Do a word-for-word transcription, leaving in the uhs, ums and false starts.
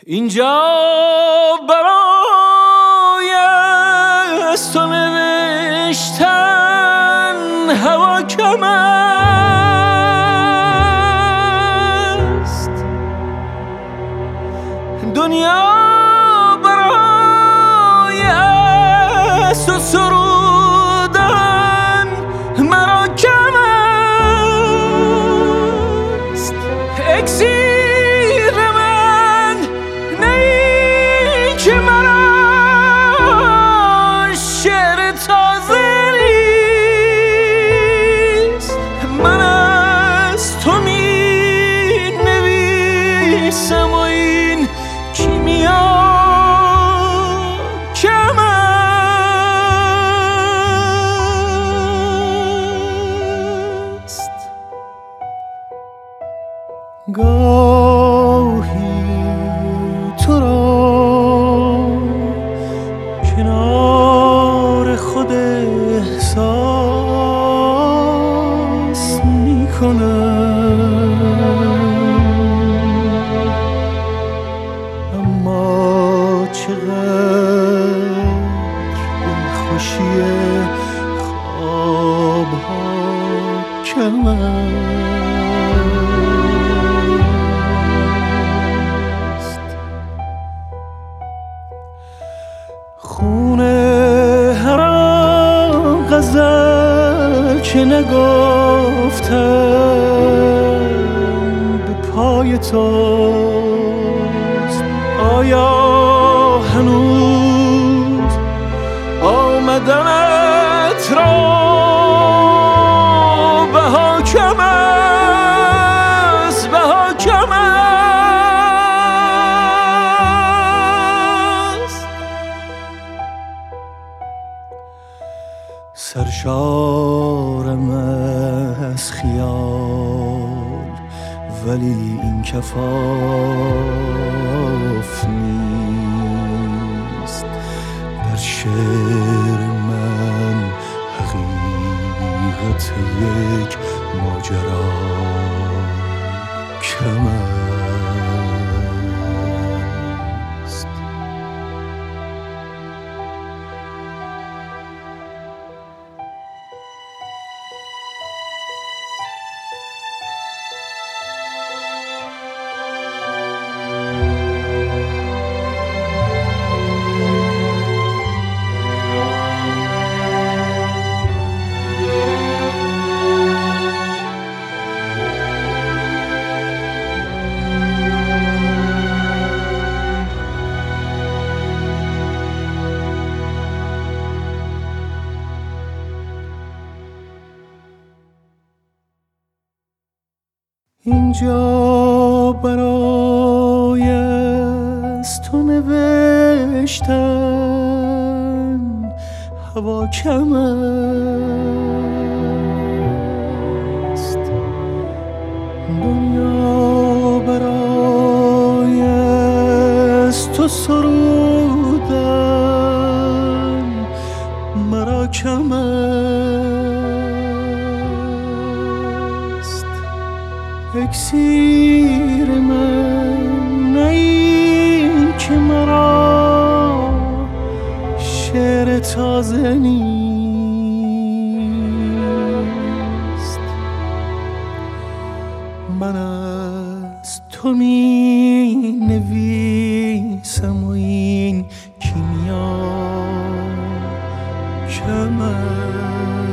اینجا برای از تو نوشتن هوا کم است، دنیا برای از تو سرودن مرا کم است. اکسیر من نی که مرا شعر تازه نیست، من از تو می نویسم و این کیمیا کم است. گاهی تو را کنار خود احساس می کنم، اما چقدر دلخوشی خوابها کم است. خونه هر غزل که نگفتم به پای توست، آیا هنوز آمدنت را بها کم است، بها کم است. سرشارم از خیال ولی این کفاف نیست، در شعر من حقیقت یک ماجرا کم است. اینجا برای از تو نوشتن هوا کم است، دنیا برای از تو سرودن مرا کم است. اکسیر من نی که مرا شعر تازه نیست، من از تو می نویسم و این کیمیا کم است.